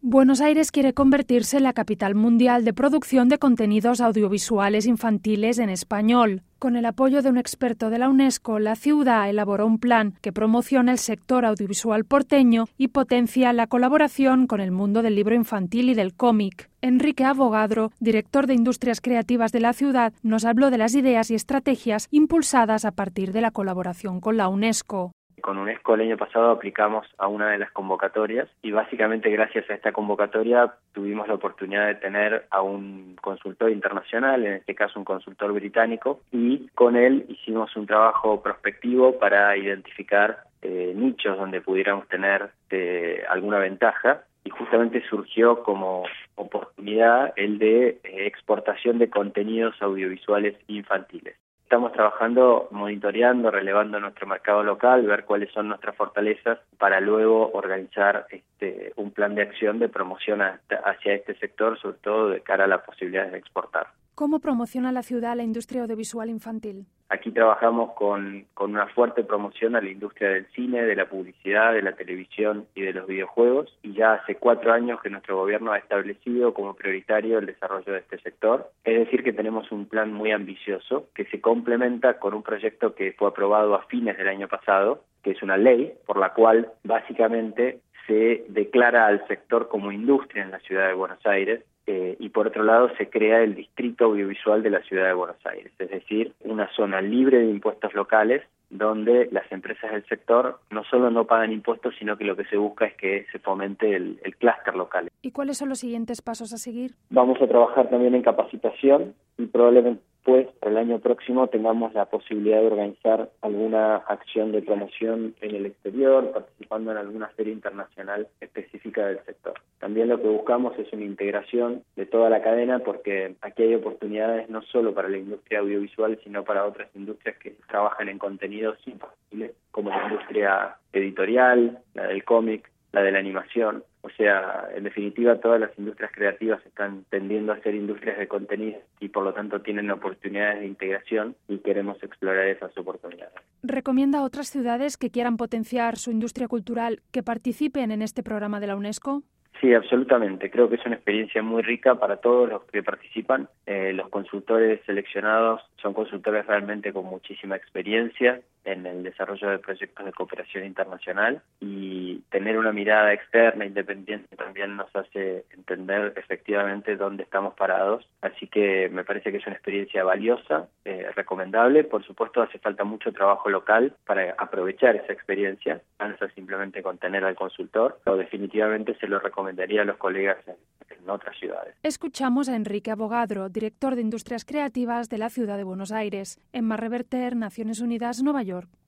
Buenos Aires quiere convertirse en la capital mundial de producción de contenidos audiovisuales infantiles en español. Con el apoyo de un experto de la UNESCO, la ciudad elaboró un plan que promociona el sector audiovisual porteño y potencia la colaboración con el mundo del libro infantil y del cómic. Enrique Avogadro, director de Industrias Creativas de la ciudad, nos habló de las ideas y estrategias impulsadas a partir de la colaboración con la UNESCO. Con UNESCO el año pasado aplicamos a una de las convocatorias y básicamente gracias a esta convocatoria tuvimos la oportunidad de tener a un consultor internacional, en este caso un consultor británico, y con él hicimos un trabajo prospectivo para identificar nichos donde pudiéramos tener alguna ventaja, y justamente surgió como oportunidad el de exportación de contenidos audiovisuales infantiles. Estamos trabajando, monitoreando, relevando nuestro mercado local, ver cuáles son nuestras fortalezas para luego organizar un plan de acción de promoción hacia este sector, sobre todo de cara a las posibilidades de exportar. ¿Cómo promociona la ciudad la industria audiovisual infantil? Aquí trabajamos con una fuerte promoción a la industria del cine, de la publicidad, de la televisión y de los videojuegos, y ya hace 4 años que nuestro gobierno ha establecido como prioritario el desarrollo de este sector. Es decir, que tenemos un plan muy ambicioso que se complementa con un proyecto que fue aprobado a fines del año pasado, que es una ley por la cual básicamente se declara al sector como industria en la ciudad de Buenos Aires, y por otro lado se crea el distrito audiovisual de la ciudad de Buenos Aires, es decir, una zona libre de impuestos locales donde las empresas del sector no solo no pagan impuestos, sino que lo que se busca es que se fomente el clúster local. ¿Y cuáles son los siguientes pasos a seguir? Vamos a trabajar también en capacitación y probablemente para el año próximo tengamos la posibilidad de organizar alguna acción de promoción en el exterior, participando en alguna feria internacional específica del sector. También lo que buscamos es una integración de toda la cadena, porque aquí hay oportunidades no solo para la industria audiovisual, sino para otras industrias que trabajan en contenidos infantiles, como la industria editorial, la del cómic, la de la animación. O sea, en definitiva, todas las industrias creativas están tendiendo a ser industrias de contenido y por lo tanto tienen oportunidades de integración y queremos explorar esas oportunidades. ¿Recomienda a otras ciudades que quieran potenciar su industria cultural que participen en este programa de la UNESCO? Sí, absolutamente. Creo que es una experiencia muy rica para todos los que participan. Los consultores seleccionados son consultores realmente con muchísima experiencia en el desarrollo de proyectos de cooperación internacional, y tener una mirada externa, independiente, también nos hace entender efectivamente dónde estamos parados. Así que me parece que es una experiencia valiosa, recomendable. Por supuesto, hace falta mucho trabajo local para aprovechar esa experiencia, antes simplemente con tener al consultor, o definitivamente se lo recomendaría a los colegas en otras ciudades. Escuchamos a Enrique Avogadro, director de Industrias Creativas de la ciudad de Buenos Aires, en Mar Reverter, Naciones Unidas, Nueva York.